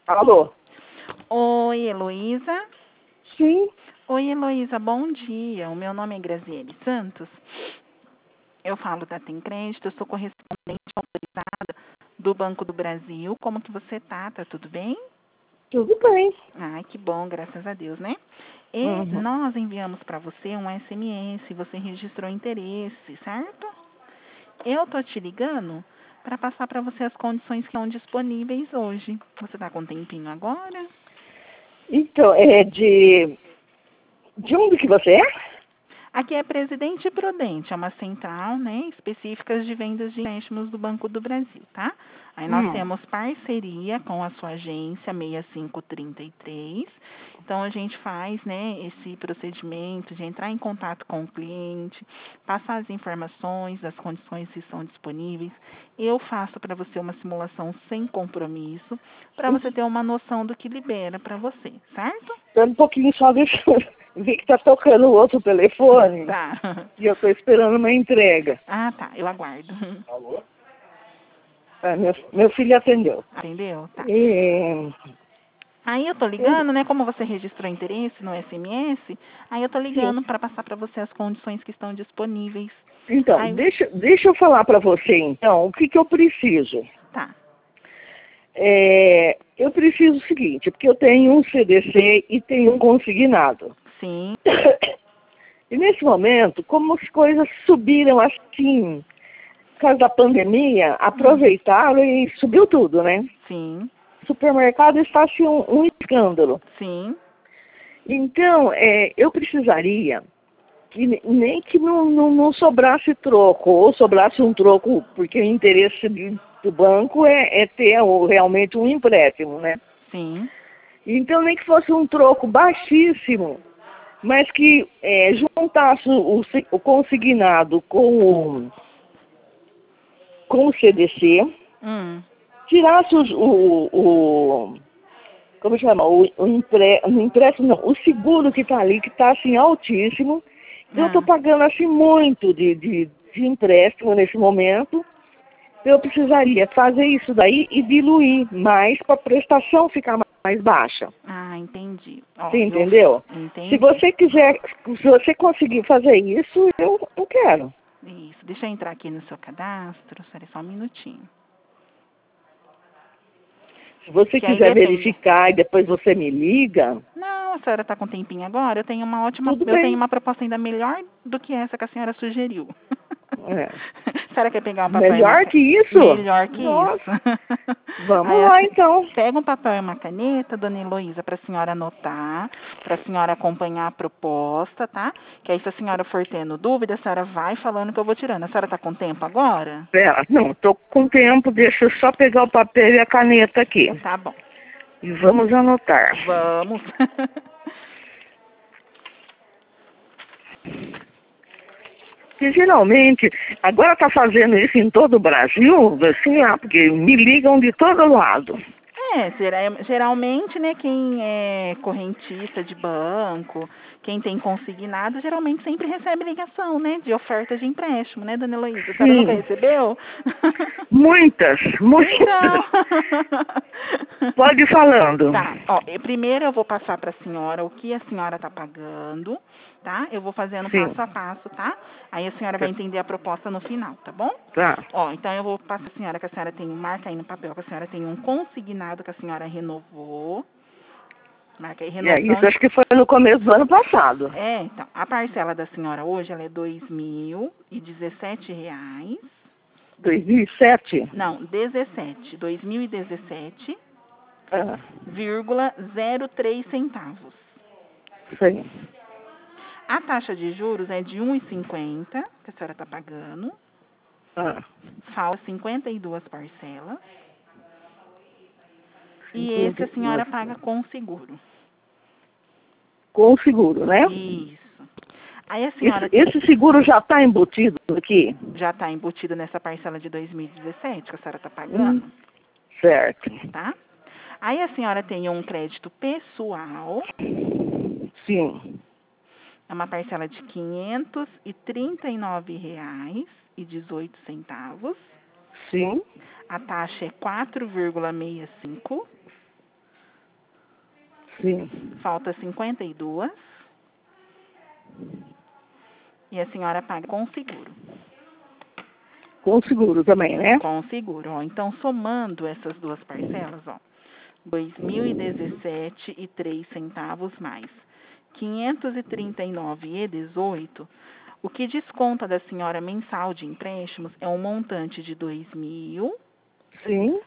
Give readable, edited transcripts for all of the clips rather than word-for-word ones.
Alô? Oi, Heloísa. Sim. Oi, Heloísa, bom dia. O meu nome é Graziele Santos. Eu falo da Tem Crédito, eu sou correspondente autorizada do Banco do Brasil. Como que você tá? Tá tudo bem? Tudo bem. Ai, que bom, graças a Deus, né? E Uhum. nós enviamos para você um SMS, você registrou interesse, certo? Eu tô te ligando para passar para você as condições que estão disponíveis hoje. Você tá com um tempinho agora? Então, de onde que você é? Aqui é Presidente Prudente, é uma central, né, específica de vendas de empréstimos do Banco do Brasil, tá? Aí nós temos parceria com a sua agência 6533. Então a gente faz, né, esse procedimento de entrar em contato com o cliente, passar as informações das condições que estão disponíveis. Eu faço para você uma simulação sem compromisso, para você ter uma noção do que libera para você, certo? Espera um pouquinho só, deixa eu ver que tá tocando o outro telefone Tá. e eu tô esperando uma entrega. Ah, tá, eu aguardo. Meu filho atendeu. Entendeu? Tá. E, Aí eu tô ligando, né? Como você registrou interesse no SMS, aí eu tô sim. ligando para passar para você as condições que estão disponíveis. Então, Aí, deixa eu falar para você, então, o que que eu preciso. tá. Eu preciso o seguinte, porque eu tenho um CDC e tenho um consignado. Sim. E nesse momento, como as coisas subiram assim, por causa da pandemia, aproveitaram e subiu tudo, né? Sim. O supermercado está assim um escândalo. Sim. Então, eu precisaria que nem que não sobrasse troco, ou sobrasse um troco, porque o interesse do banco é ter realmente um empréstimo, né? Sim. Então, nem que fosse um troco baixíssimo, mas que juntasse o consignado com o CDC, tirasse como chama, o empréstimo, não, o seguro que está ali, que está assim altíssimo. Eu estou Ah. pagando assim muito de empréstimo nesse momento. Eu precisaria fazer isso daí e diluir mais para a prestação ficar mais baixa. Ah, entendi. Ó, Você eu entendeu? Se entendi. você quiser, se você conseguir fazer isso, eu quero. Isso. Deixa eu entrar aqui no seu cadastro, só um minutinho. Se você Que aí quiser depende. verificar e depois você me liga, Não, a senhora está com um tempinho agora. tudo Eu tenho bem. uma proposta ainda melhor do que essa que a senhora sugeriu. É. A senhora quer pegar um papel e uma Melhor que isso? Melhor que Nossa, isso. vamos Aí lá então. pega um papel e uma caneta, dona Heloísa, para a senhora anotar, para a senhora acompanhar a proposta, tá? Que aí se a senhora for tendo dúvida, a senhora vai falando que eu vou tirando. A senhora está com tempo agora? Pera, não, tô com tempo, deixa eu só pegar o papel e a caneta aqui. Tá bom. E vamos anotar. Vamos. Porque geralmente, agora está fazendo isso em todo o Brasil, assim, porque me ligam de todo lado. Geralmente, né, quem é correntista de banco, quem tem consignado, geralmente sempre recebe ligação, né, de oferta de empréstimo, né, dona Heloísa? A senhora nunca Sim, recebeu? muitas, muitas. Então. Pode ir falando. Tá, ó, primeiro eu vou passar para a senhora o que a senhora está pagando, tá? Eu vou fazendo Sim, passo a passo, tá? Aí a senhora vai entender a proposta no final, tá bom? tá. Ó, então eu vou passar a senhora que a senhora tem, marca aí no papel que a senhora tem um consignado que a senhora renovou. Marca aí, Isso renovação. acho que foi no começo do ano passado. Então, a parcela da senhora hoje ela é R$ 2.017. 2007? Não, 17. 2017, Ah, 0,03 centavos. sim. A taxa de juros é de 1,50 que a senhora está pagando. Ah, Falta 52 parcelas. E esse a 52. senhora paga com seguro. Com o seguro, né? Isso. Aí a Esse, senhora esse seguro já está embutido aqui? já está embutido nessa parcela de 2017 que a senhora está Hum, pagando, certo. tá? Aí a senhora tem um crédito pessoal, Sim. é uma parcela de R$ 539,18. Sim. A taxa é 4,65. Sim. Falta 52. E a senhora paga com seguro. Com seguro também, né? Com seguro, ó. Então, somando essas duas parcelas, ó, 2.017,03 mais 539,18, o que desconta da senhora mensal de empréstimos é um montante de Sim.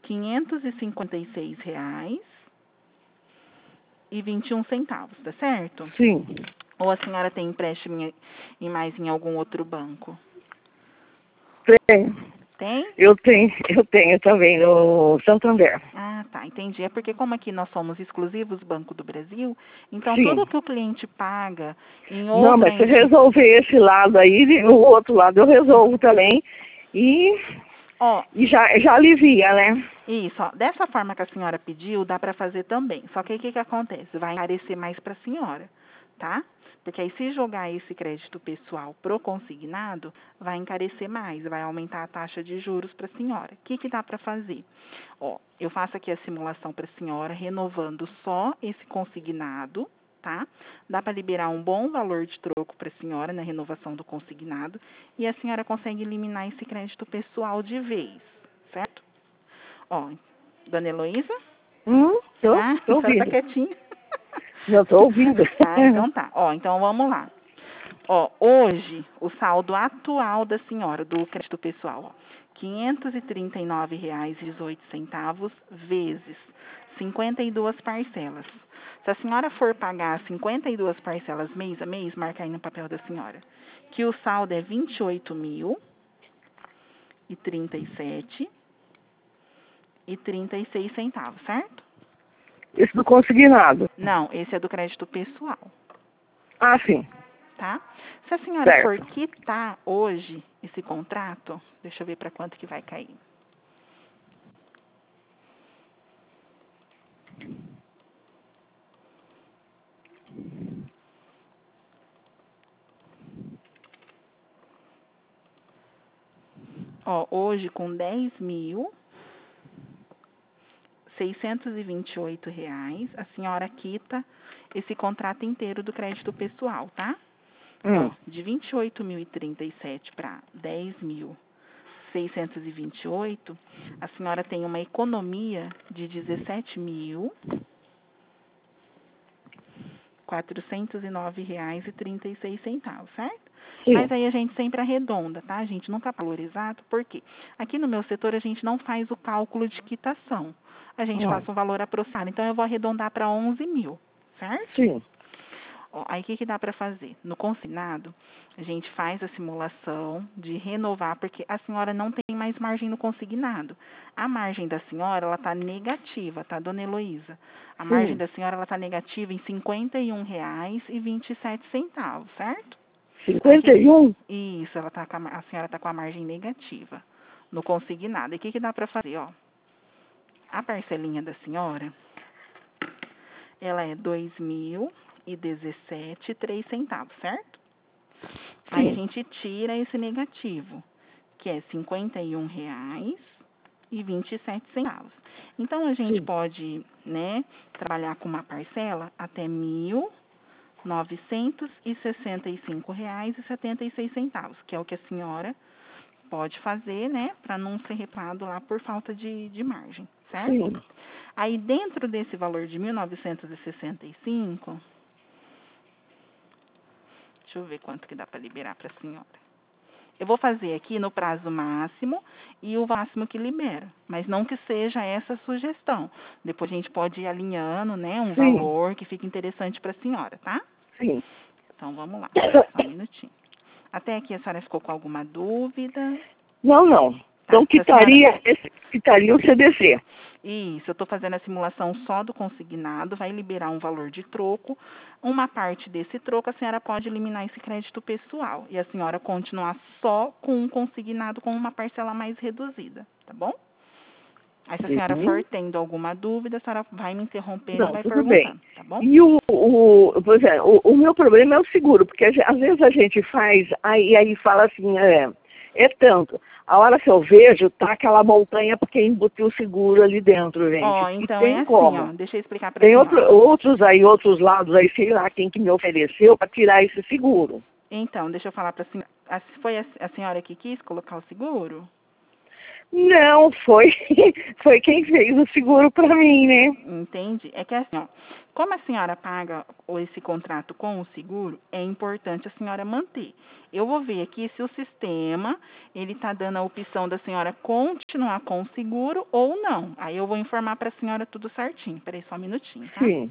R$ 556,21, tá certo? Sim. Ou a senhora tem empréstimo em algum outro banco? Tenho. Tem? Eu tenho também no Santander. Ah, tá, entendi. É porque como aqui nós somos exclusivos Banco do Brasil, então tudo Sim. que o cliente paga em Não, outra mas se entidade... resolver esse lado aí, o outro lado eu resolvo também. E, Ó, e já alivia, né? isso, ó, dessa forma que a senhora pediu, dá para fazer também. Só que aí o que acontece? Vai encarecer mais para a senhora, tá? Porque aí se jogar esse crédito pessoal pro consignado, vai encarecer mais, vai aumentar a taxa de juros para a senhora. O que dá para fazer? Ó, eu faço aqui a simulação para a senhora, renovando só esse consignado, tá? Dá para liberar um bom valor de troco para a senhora na renovação do consignado e a senhora consegue eliminar esse crédito pessoal de vez, certo? Ó, dona Heloísa? Ah, Tô a senhora tá ouvindo. quietinha. Não, tô ouvindo. Ah, então tá. Ó, então vamos lá. Ó, hoje, o saldo atual da senhora do crédito pessoal, ó, R$ 539,18 vezes 52 parcelas. Se a senhora for pagar 52 parcelas mês a mês, marca aí no papel da senhora, que o saldo é R$ 28.037,36, certo? Isso do consignado. Não, esse é do crédito pessoal, Ah, sim. tá? Se a senhora for Certo. quitar hoje esse contrato, deixa eu ver para quanto que vai cair. Ó, hoje com R$ 10.628, a senhora quita esse contrato inteiro do crédito pessoal, tá? Ó, de 28.037 para 10.628, a senhora tem uma economia de R$ 17.409,36, certo? Mas Sim. aí a gente sempre arredonda, tá? A gente nunca fala valorizado, por quê? Aqui no meu setor a gente não faz o cálculo de quitação. A gente faz um valor aproximado. Então eu vou arredondar para 11.000, certo? Sim. Ó, aí o que dá para fazer? No consignado, a gente faz a simulação de renovar, porque a senhora não tem mais margem no consignado. A margem da senhora, ela está negativa, tá, dona Heloísa? A margem Sim. da senhora, ela está negativa em R$ 51,27, certo? Aí, 51? isso, ela tá a senhora está com a margem negativa no consignado. E o que dá para fazer, ó? A parcelinha da senhora, ela é 2.017,03, certo? Aí a Sim. gente tira esse negativo, que é R$ 51,27. Então a gente Sim. pode, né, trabalhar com uma parcela até R$ 1.965,76, que é o que a senhora pode fazer, né, para não ser reparado lá por falta de margem, certo? Sim. Aí dentro desse valor de 1.965, deixa eu ver quanto que dá para liberar para a senhora. Eu vou fazer aqui no prazo máximo e o máximo que libera, mas não que seja essa a sugestão. Depois a gente pode ir alinhando, né, um Sim. valor que fique interessante para a senhora, tá? Sim. Então vamos lá, só um minutinho. Até aqui a senhora ficou com alguma dúvida? Não, não. Tá, Então se a senhora... quitaria o CDC. Isso, eu estou fazendo a simulação só do consignado, vai liberar um valor de troco. Uma parte desse troco a senhora pode eliminar esse crédito pessoal e a senhora continuar só com um consignado com uma parcela mais reduzida, tá bom? Aí se a senhora for Sim. tendo alguma dúvida, a senhora vai me interrompendo e Não, vai tudo bem. perguntando, tá bom? E por exemplo, o meu problema é o seguro, porque às vezes a gente faz, aí fala assim, é tanto. A hora que eu vejo, tá aquela montanha porque embutiu o seguro ali dentro, gente. Ó, E então tem é assim, como. ó, deixa eu explicar para a Tem senhora. outros aí, outros lados aí, sei lá quem que me ofereceu para tirar esse seguro. Então, deixa eu falar para a senhora. Foi a senhora que quis colocar o seguro? Não, foi, foi quem fez o seguro para mim, né? Entende? É que assim, ó, como a senhora paga esse contrato com o seguro, é importante a senhora manter. Eu vou ver aqui se o sistema ele está dando a opção da senhora continuar com o seguro ou não. Aí eu vou informar para a senhora tudo certinho. Peraí só um minutinho, tá? Sim.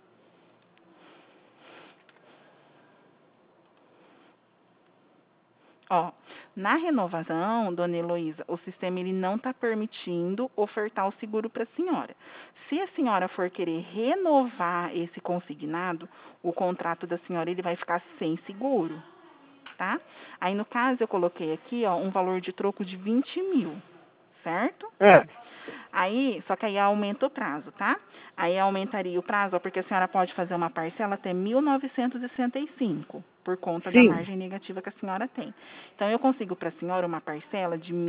Ó, na renovação, dona Heloísa, o sistema ele não está permitindo ofertar o seguro para a senhora. Se a senhora for querer renovar esse consignado, o contrato da senhora ele vai ficar sem seguro, tá? Aí, no caso, eu coloquei aqui, ó, um valor de troco de 20 mil, certo? Ah, Aí, só que aí aumenta o prazo, tá? Aí aumentaria o prazo, ó, porque a senhora pode fazer uma parcela até 1.965, por conta da sim. margem negativa que a senhora tem. Então, eu consigo para a senhora uma parcela de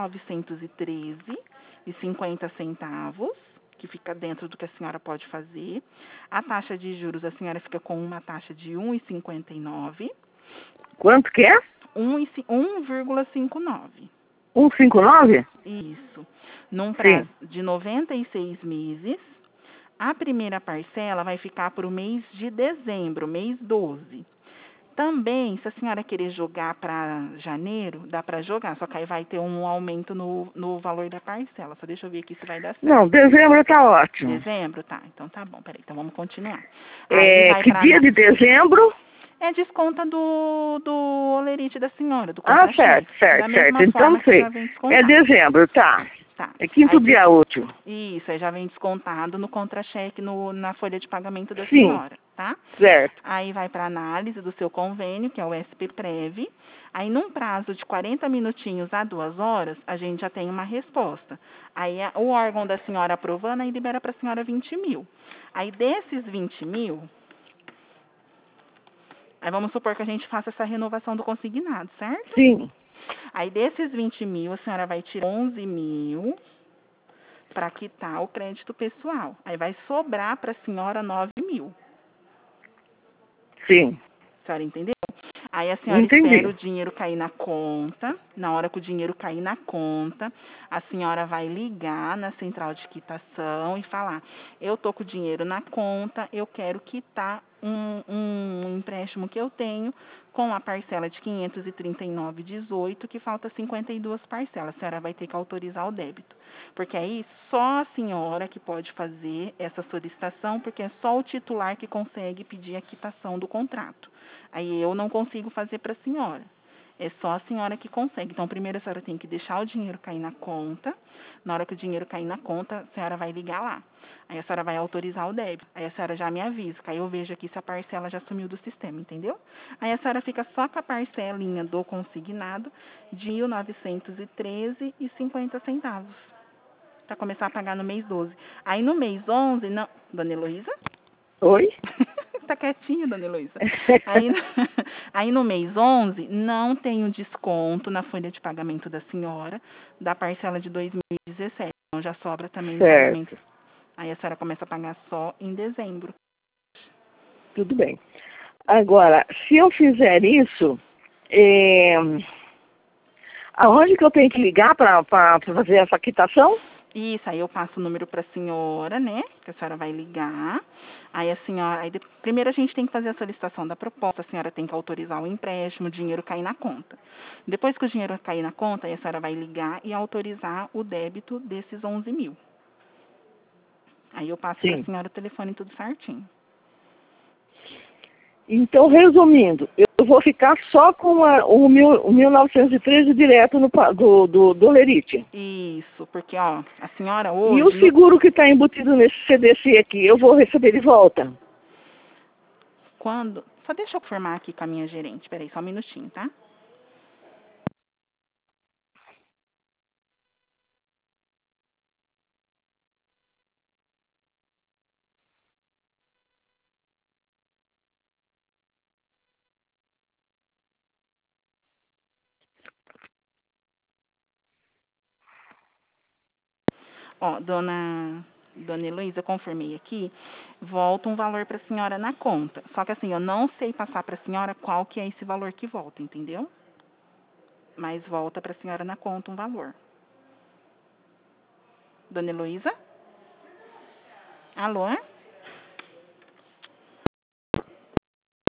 1.913,50, que fica dentro do que a senhora pode fazer. A taxa de juros, a senhora fica com uma taxa de 1,59, Quanto que é? 1,59. 159? Isso. Num Sim. prazo de 96 meses. A primeira parcela vai ficar para o mês de dezembro, mês 12. Também, se a senhora querer jogar para janeiro, dá para jogar, só que aí vai ter um aumento no valor da parcela. Só deixa eu ver aqui se vai dar certo. Não, dezembro tá ótimo. Dezembro? Tá, então tá bom, peraí, então vamos continuar. Aí É, vai que para... dia de dezembro? É desconta do olerite da senhora, do Ah, certo, contra-cheque. Da certo, certo. mesma Então forma que sei. já vem É descontado. dezembro, tá. Tá. É quinto Aí dia útil. isso, aí já vem descontado no contra-cheque na folha de pagamento da Sim, senhora, tá? certo. Aí vai para análise do seu convênio, que é o SPPrev. Aí, num prazo de 40 minutinhos a 2 horas, a gente já tem uma resposta. Aí, o órgão da senhora aprovando, aí libera para a senhora 20 mil. Aí, desses 20 mil, aí vamos supor que a gente faça essa renovação do consignado, certo? Sim, Aí, desses 20 mil, a senhora vai tirar 11 mil para quitar o crédito pessoal. Aí, vai sobrar para a senhora 9 mil. sim. A senhora entendeu? Aí a senhora espera Entendi. o dinheiro cair na conta. Na hora que o dinheiro cair na conta, a senhora vai ligar na central de quitação e falar: eu tô com o dinheiro na conta, eu quero quitar um empréstimo que eu tenho com a parcela de 539,18, que falta 52 parcelas. A senhora vai ter que autorizar o débito. Porque aí só a senhora que pode fazer essa solicitação, porque é só o titular que consegue pedir a quitação do contrato. Aí eu não consigo fazer para a senhora. É só a senhora que consegue. Então, primeiro a senhora tem que deixar o dinheiro cair na conta. Na hora que o dinheiro cair na conta, a senhora vai ligar lá. Aí a senhora vai autorizar o débito. Aí a senhora já me avisa, que aí eu vejo aqui se a parcela já sumiu do sistema, entendeu? Aí a senhora fica só com a parcelinha do consignado de 1.913,50. Para começar a pagar no mês 12. Aí no mês 11, não... Dona Heloísa? Oi? Tá quietinha, dona Heloísa. Aí, aí no mês 11, não tem o desconto na folha de pagamento da senhora da parcela de 2017. Então já sobra também no pagamento. Certo, Aí a senhora começa a pagar só em dezembro. tudo bem. Agora, se eu fizer isso, é, aonde que eu tenho que ligar para fazer essa quitação? Isso, aí eu passo o número para a senhora, né? Que a senhora vai ligar. Aí a senhora, primeiro a gente tem que fazer a solicitação da proposta, a senhora tem que autorizar o empréstimo, o dinheiro cair na conta. Depois que o dinheiro cair na conta, aí a senhora vai ligar e autorizar o débito desses 11 mil. Aí eu passo para a Sim. senhora o telefone tudo certinho. Então, resumindo, eu vou ficar só com o 1913 direto do Lerite. Isso, porque ó, a senhora E o hoje, seguro que está embutido nesse CDC aqui, eu vou receber de volta? quando... Só deixa eu confirmar aqui com a minha gerente, peraí, só um minutinho, tá? Ó, Dona Heloísa, eu confirmei aqui, volta um valor para a senhora na conta. Só que assim, eu não sei passar para a senhora qual que é esse valor que volta, entendeu? Mas volta para a senhora na conta um valor. Dona Heloísa? Alô?